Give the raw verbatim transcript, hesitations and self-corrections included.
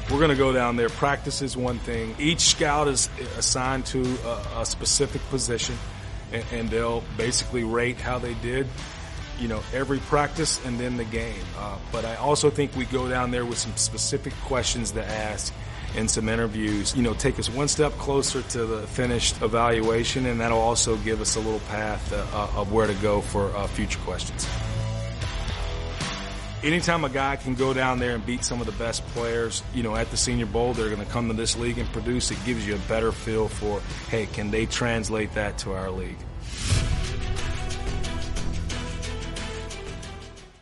We're going to go down there. Practice is one thing. Each scout is assigned to a, a specific position, and, and they'll basically rate how they did, you know, every practice and then the game. Uh, but I also think we go down there with some specific questions to ask and some interviews, you know, take us one step closer to the finished evaluation, and that'll also give us a little path uh, of where to go for uh, future questions. Anytime a guy can go down there and beat some of the best players, you know, at the Senior Bowl, they're going to come to this league and produce, it gives you a better feel for, hey, can they translate that to our league?